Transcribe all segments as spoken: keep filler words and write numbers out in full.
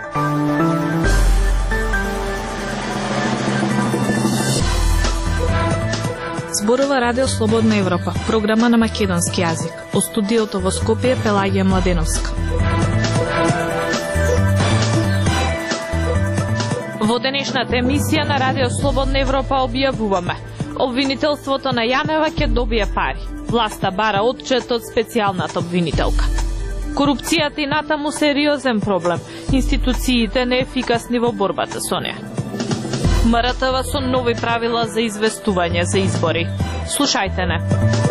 Зборува Радио Слободна Европа, програма на македонски јазик. Од студиото во Скопје Пелагија Младеновска. Во денешната емисија на Радио Слободна Европа објавуваме: обвинителството на Јанева ќе добие пари. Власта бара отчет од специјалната обвинителка. Корупцијата и натаму сериозен проблем. Институциите неефикасни во борбата со неа. МРТВ со нови правила за известување за избори. Слушајте не.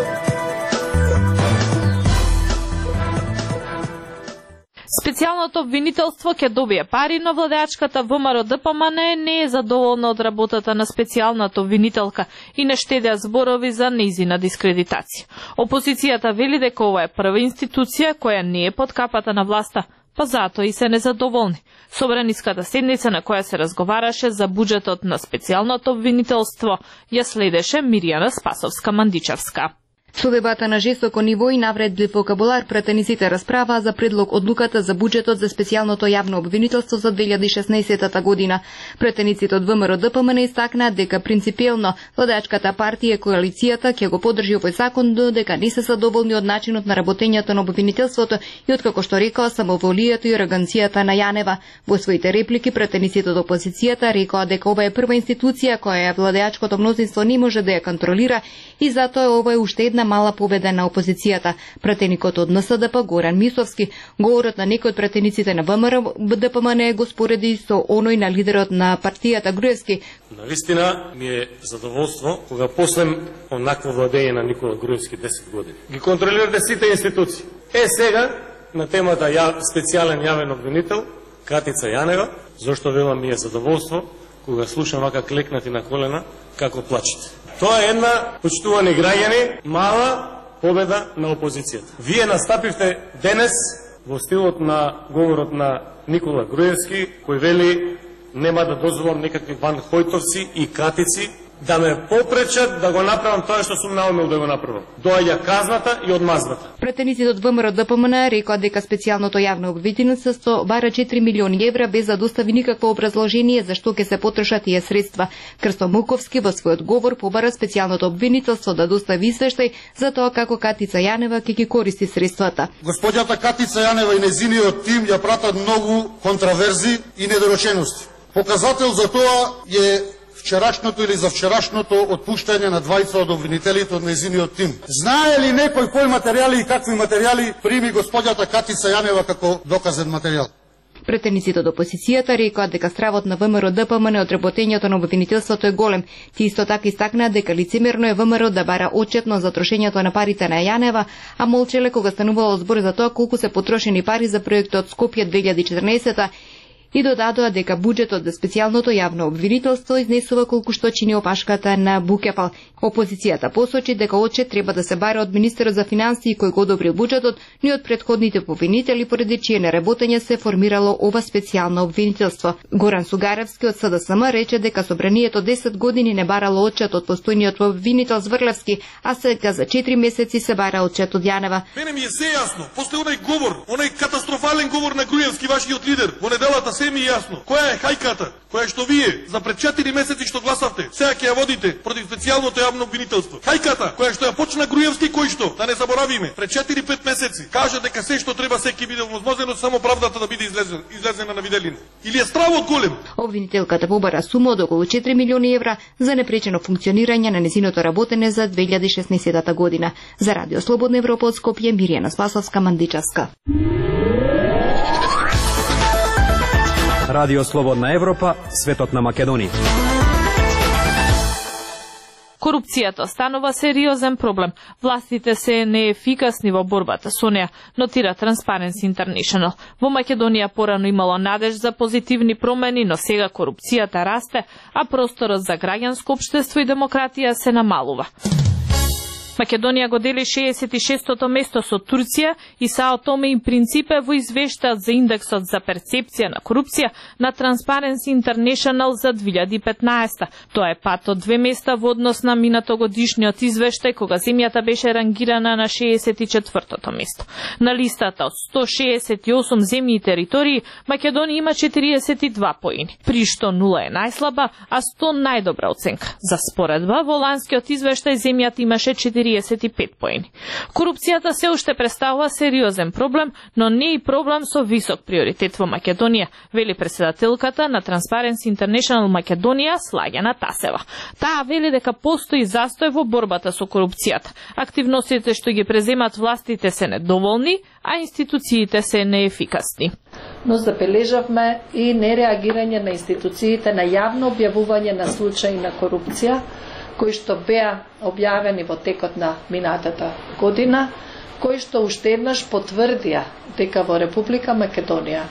Специјалното обвинителство ќе добие пари, но владеачката ВМРО Д П М Н не е задоволна од работата на специјалната обвинителка и не штедеа зборови за нејзина дискредитација. Опозицијата вели дека ова е прва институција која не е под капата на власта, па затоа и се незадоволни. Собраниската седница на која се разговараше за буџетот на специјалното обвинителство ја следеше Мирјана Спасовска-Мандичевска. Со дебата на жестоко ниво и навредлив вокабулар, претениците расправаа за предлог одлуката за буџетот за специјалното јавно обвинителство за две илјади и шеснаесетта година. Претениците од ВМРО Д П М Н истакнаа дека принципиелно владеачката партија и коалицијата ќе го поддржи овој закон, додека не се задоволни од начинот на работењето на обвинителството и откако што рекоа самоволијата и ароганцијата на Јанева. Во своите реплики претениците од опозицијата рекоа дека ова е прва институција која владеачкото мнозинство не може да ја контролира и затоа ова е уште една мала победа на опозицијата. Пратеникот од Н С Д П Горан Мисовски, говорот на некој од пратениците на ВМРО Д П М Н го спореди со оној на лидерот на партијата Груевски. Навистина ми е задоволство кога послем онакво владење на Никола Груевски десет години. Ги контролирате сите институции. Е сега на темата ја, специјален јавен обвинител Катица Јанева, зашто велам ми е задоволство кога слушам вака клекнати на колена како плачете. Тоа е една, почитувани граѓани, мала победа на опозицијата. Вие настапивте денес во стилот на говорот на Никола Груевски, кој вели нема да дозволам некакви Ван Хојтовци и Катици да ме попречат да го направам тоа што сум наумел да го направам. Доаѓа казната и одмазната. Претениците од ВМРО Д П М Н рекоа дека специјалното јавно обвинителство бара четири милиони евра без да достави никакво образложение за што ќе се потрошат тие средства. Крсто Муковски во својот говор побара специјалното обвинителство да достави извештај за тоа како Катица Јанева ќе ги користи средствата. Господјата Катица Јанева и незиниот тим ја пратат многу контраверзи и недоречености. Показател за тоа е вчерашното или за вчерашното отпуштање на двајца од обвинителите од незиниот тим. Знае ли некој кои материјали и какви материјали прими господјата Катица Јанева како доказен материјал? Претениците од опозицијата рекоа дека стравот на ВМРО Д П М Н од работењето на обвинителството е голем. Ти исто така истакнаа дека лицемерно е ВМРО да бара отчетно за трошењето на парите на Јанева, а молчеле кога станувало збор за тоа колку се потрошени пари за проектот Скопје две илјади и четрнаесетта и додадоа дека буџетот за специјалното јавно обвинителство изнесува колку што чини опашката на Букепал. Опозицијата посочи дека отчет треба да се бара од министерот за финансии кој го одобрил буџетот, но и од претходните обвинители поради чие неработење се формирало ова специјално обвинителство. Горан Сугаревски од С Д С М рече дека собранието десет години не барало отчет од постојниот обвинител Зврлевски, а сега за четири месеци се бара отчет од Јанева. Мене ми е се јасно, после онај говор, онај катастрофален говор на Груевски, вашиот лидер, во неделата се ми јасно. Која е хајката, која што вие за пред четири месеци што гласавте, сега ќе ја водите против специјалното јавно обвинителство. Хајката која што ја почна Груевски, кој што, да не заборавиме, пред четири-пет месеци кажа дека се што треба се ќе биде возможно, само правдата да биде излезена, излезена на виделина. Или е стравот голем? Обвинителката побара сума од околу четири милиони евра за непречено функционирање на незиното работење за две илјади и шеснаесетта година. За Радио Слободна Европа од Скопје, Мирјана Спасовска-Мандичевска. Радио Слободна Европа, светот на Македонија. Корупцијата станува сериозен проблем. Властите се неефикасни во борбата со неа, нотира Transparency International. Во Македонија порано имало надеж за позитивни промени, но сега корупцијата расте, а просторот за граѓанско општество и демократија се намалува. Македонија го дели шеесет и шестото место со Турција и Сао Томе и Принципе во извештаат за индексот за перцепција на корупција на Transparency International за две илјади и петнаесета. Тоа е пат од две места во однос на минатогодишниот извештај кога земјата беше рангирана на шеесет и четвртото место. На листата од сто шеесет и осум земји и територии Македонија има четириесет и два поени, при што нула е најслаба, а сто најдобра оценка. За споредба, во ланскиот извештај земјата имаше четириесет и пет поени. Корупцијата се уште представува сериозен проблем, но не и проблем со висок приоритет во Македонија, вели председателката на Transparency International Македонија Слагјана Тасева. Таа вели дека постои застој во борбата со корупцијата. Активностите што ги преземат властите се недоволни, а институциите се неефикасни. Но забележавме и нереагирање на институциите на јавно објавување на случаи на корупција, кои што беа објавени во текот на минатата година, кои што уште еднаш потврдија дека во Република Македонија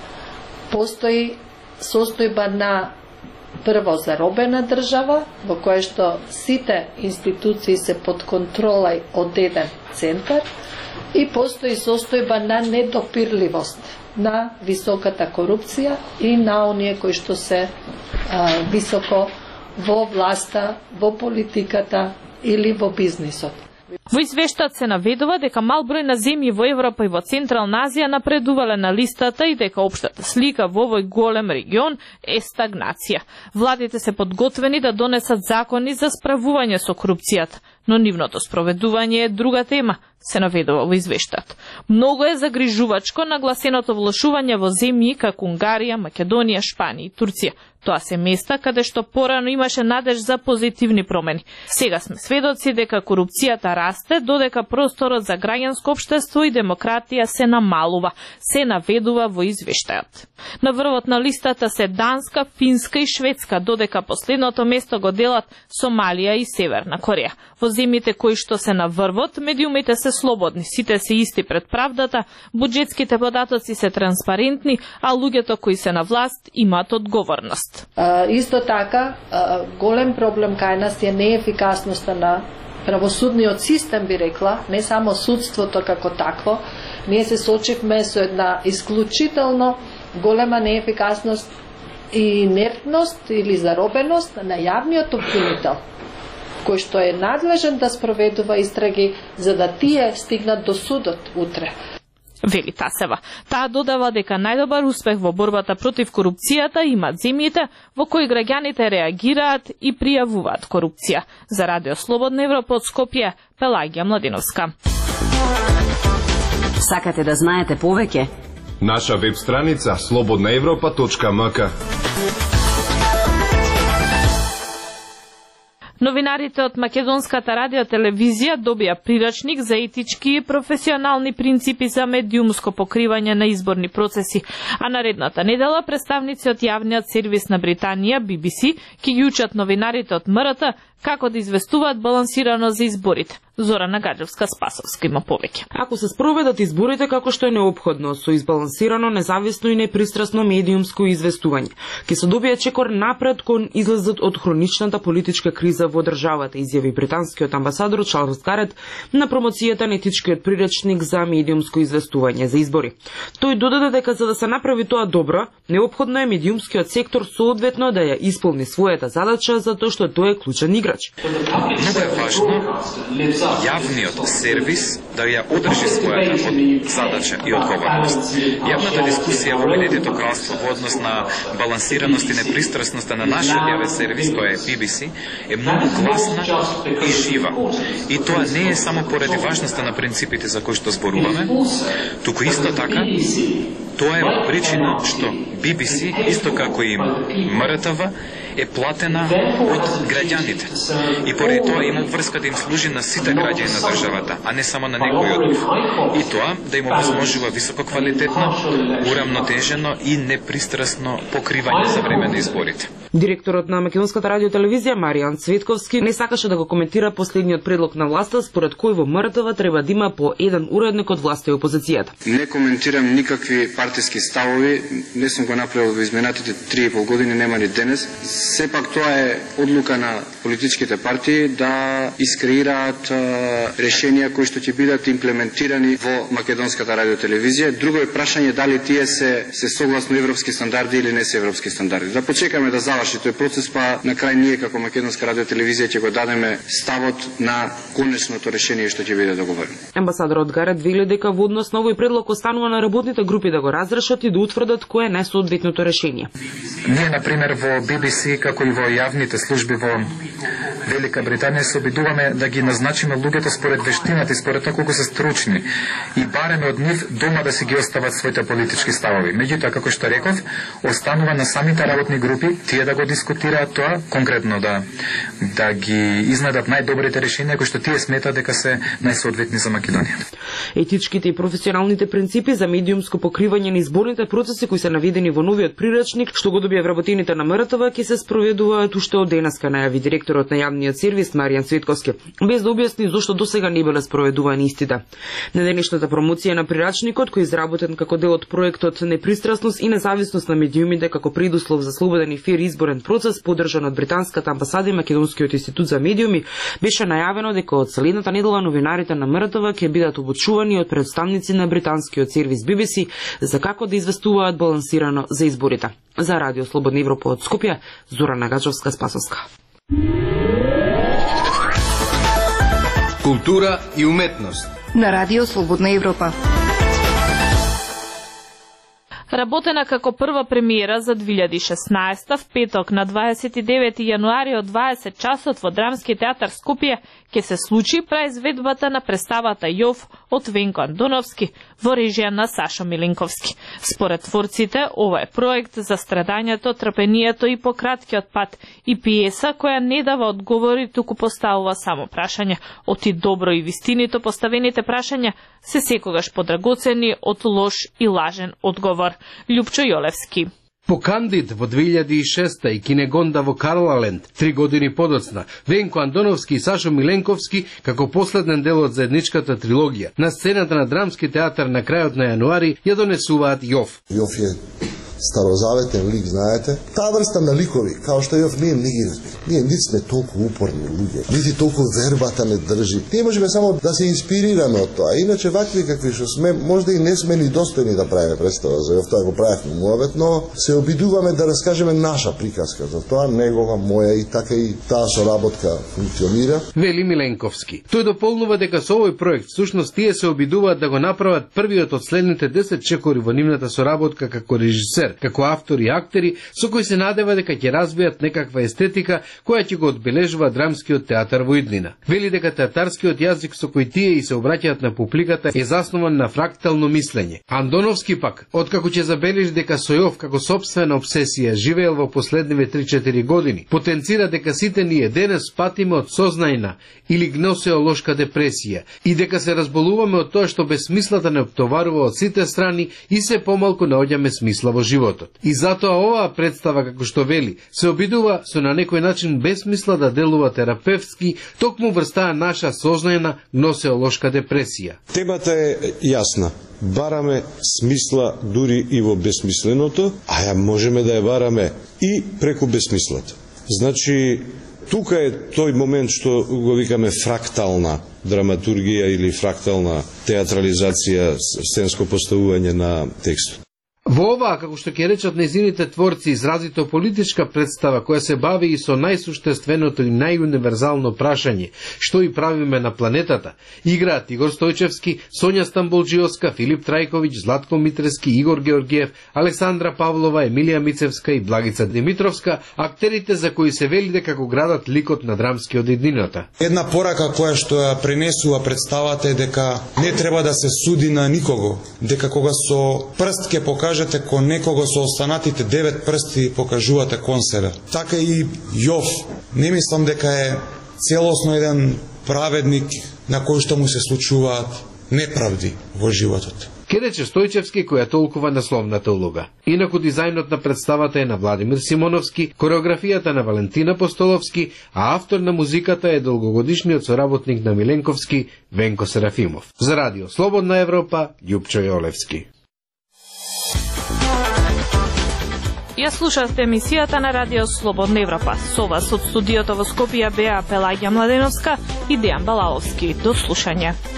постои состојба на прво заробена држава, во која што сите институции се под контрола од еден центар, и постои состојба на недопирливост на високата корупција и на оние кои што се а, високо во власта, во политиката или во бизнисот. Во извештајот се наведува дека мал број на земји во Европа и во Централна Азија напредувале на листата и дека општата слика во овој голем регион е стагнација. Владите се подготвени да донесат закони за справување со корупцијата, но нивното спроведување е друга тема, се наведува во извештајот. Многу е загрижувачко нагласеното влошување во земји како Унгарија, Македонија, Шпанија и Турција. Тоа се места каде што порано имаше надеж за позитивни промени. Сега сме сведоци дека корупцијата расте, додека просторот за граѓанско општество и демократија се намалува, се наведува во извештајот. На врвот на листата се Данска, Финска и Шведска, додека последното место го делат Сомалија и Северна Кореја. Во земјите кои што се на врвот, медиумите се слободни, сите се исти пред правдата, буџетските податоци се транспарентни, а луѓето кои се на власт имаат одговорност. А, исто така, а, голем проблем кај нас е неефикасноста на правосудниот систем, би рекла, не само судството како такво. Ние се сочивме со една исклучително голема неефикасност и инертност или заробеност на јавниот обвинител, кој што е надлежен да спроведува истраги за да тие стигнат до судот утре. Вели Тасева. Таа додава дека најдобар успех во борбата против корупцијата имаат земјите во кои граѓаните реагираат и пријавуваат корупција. За Радио Слободна Европа од Скопје, Пелагија Младиновска. Сакате да знаете повеќе? Наша веб страница слободна европа точка ем ка. Новинарите од Македонската радиотелевизија добија прирачник за етички и професионални принципи за медиумско покривање на изборни процеси, а наредната недела представници од јавниот сервис на Британија Би Би Си ќе ги учат новинарите од М Р Т како да известуваат балансирано за изборите. Зорана Гаджевска-Спасовска има повеќе. Ако се спроведат изборите како што е неопходно, со избалансирано, независно и непристрасно медиумско известување, ќе се добие чекор напред кон излезот од хроничната политичка криза во државата, изјави британскиот амбасадор Чарлс Гарет на промоцијата на етичкиот приречник за медиумско известување за избори. Тој додаде дека за да се направи тоа добро, неопходно е медиумскиот сектор соодветно да ја исполни својата задача, затоа што тој е клучен играч. Многу е важно јавниот сервис да ја одржи својата задача и одговорност. Јавната дискусија во Обединетото кралство во однос на балансираност и непристрасноста на нашиот јавен сервис, кој е Би Би Си, е многу гласна и жива. И тоа не е само поради важноста на принципите за кои што зборуваме, туку исто така тоа е причина што Би Би Си, исто како и М Р Т В, е платена од граѓаните. И поради тоа има врска да им служи на сите граѓани на државата, а не само на некој од нив. И тоа да им овозможува висококвалитетно, урамнотежено и непристрасно покривање за време на изборите. Директорот на Македонската радио телевизија Маријан Цветковски не сакаше да го коментира последниот предлог на власта, според кој во М Р Т В треба да има по еден уредник од власта и опозицијата. Не коментирам никакви партиски ставови, не сум го направил во изминатите три и пол години, нема ни денес. Сепак тоа е одлука на политичките партии да искреираат решенија кои што ќе бидат имплементирани во Македонската радио телевизија. Друго е прашање дали тие се се согласно европски стандарди или не се европски стандарди. Да почекаме да заврши тој процес, па на крај ние како Македонска радио телевизија ќе го дадеме ставот на конечното решение што ќе биде договорено. Амбасадорот Гарет вели дека во однос на овој предлог останува на работните групи да го разрешат и да утврдат кое е најсоодветното решение. Ние, например, во Би Би Си, како и во јавните служби во Велика Британија, се обидуваме да ги назначиме луѓето според вештината и според тоа колку се стручни и бареме од нив дома да си ги остават своите политички ставови. Меѓутоа, како што реков, останува на самите работни групи тие да го дискутираат тоа, конкретно да да ги изнедат најдобрите решенија кои што тие сметаат дека се најсоодветни за Македонија. Етичките и професионалните принципи за медиумско покривање на изборните процеси кои се наведени во новиот прирачник што го добија вработените на М Р Т В ќе се спроведуваат уште од денеска, најави директорот на јавниот сервис Маријан Цветковски, без да објасни зошто досега не биле спроведувани истите. Неделнишната промоција на прирачникот, кој е изработен како дел од проектот Непристрасност и независност на медиумите како предуслов за слободен и фер изборен процес, поддржан од британската амбасада и Македонскиот институт за медиуми, беше најавено дека од следната недела новинарите на М Р Т В ќе бидат обучувани од представници на британскиот сервис Би Би Си за како да известуваат балансирано за изборите. За Радио Слободна Европа од Скопје, Зора Нагачовска-Спасовска. Култура и уметност на Радио Слободна Европа. Работена како прва премиера за две илјади и шеснаесета, в петок на дваесет и девети јануари од дваесет часот во Драмски театар Скопје ќе се случи преизведбата на представата Јов од Венко Андоновски во режија на Сашо Милинковски. Според творците, ова е проект за страдањето, трпението и пократкиот пат и пиеса која не дава одговори, туку поставува само прашања. Оти добро и вистинито поставените прашања се секогаш подрагоцени од лош и лажен одговор. Љупчо Јолевски. По Кандид во две илјади и шеста и Кинегонда во Карлаленд, три години подоцна, Венко Андоновски и Сашо Миленковски, како последен дел од заедничката трилогија, на сцената на Драмски театар на крајот на јануари ја донесуваат Јов. Јов е старозаветен лик, знаете. Таа врста на ликови, као што Јов ние не ги разбира. Ние нити сме толку упорни луѓе, нити толку вербата не држи. Ние можеме само да се инспирираме од тоа. Иначе вакви какви што сме, можда и не сме ни достојни да правиме представа за Јов, тоа го правевме муавет, но се обидуваме да раскажеме наша приказка за тоа, негова, моја и така и таа соработка функционира. Вели Миленковски. Тој дополнува дека со овој проект всушност тие се обидуваат да го направат првиот од следните десет чекори во нивната соработка како режисер, како автори и актери, со кои се надева дека ќе развијат некаква естетика која ќе го одбележува Драмскиот театар во иднина. Вели дека театарскиот јазик со кој тие и се обраќаат на публиката е заснован на фрактално мислење. Андоновски пак, откако ќе забележи дека со Јов како сопствена обсесија живеел во последниве три-четири години, потенцира дека сите ние денес патиме од сознајна или гносеолошка депресија и дека се разболуваме од тоа што безсмислата не оптоварува од сите страни и се помалку наоѓаме смисла во животот. И затоа оваа представа, како што вели, се обидува со на некој начин безсмисла да делува терапевтски, токму врз таа наша сознајна гносеолошка депресија. Темата е јасна. Бараме смисла дури и во безсмисленото, а ја можеме да ја бараме и преку безсмислата. Значи, тука е тој момент што го викаме фрактална драматургија или фрактална театрализација, сценско поставување на текстот. Во оваа, како што ќе речат нејзините творци, изразито политичка представа која се бави и со најсуштественото и најуниверзално прашање, што и правиме на планетата, играат Игор Стојчевски, Сонја Стамболџиовска, Филип Трајковиќ, Златко Митрески, Игор Георгиев, Александра Павлова, Емилија Мицевска и Благица Димитровска, актерите за кои се вели дека го градат ликот на драмскиот иднината. Една порака која што ја пренесува представата е дека не треба да се суди на никого, дека кога со прст ќе покаже кон некого со останатите девет прсти покажувате кон себе. Така и Јов. Не мислам дека е целосно еден праведник на кој што му се случуваат неправди во животот. Керече Стојчевски која толкува насловната улога. Инаку дизајнот на представата е на Владимир Симоновски, кореографијата на Валентина Постоловски, а автор на музиката е долгогодишниот соработник на Миленковски Венко Серафимов. За Радио Слободна Европа, Љупчо Јолевски. Ја слушавте емисијата на Радио Слободна Европа. Со вас од студиото во Скопје беа Пелагија Младеновска и Дејан Балаовски. До слушање.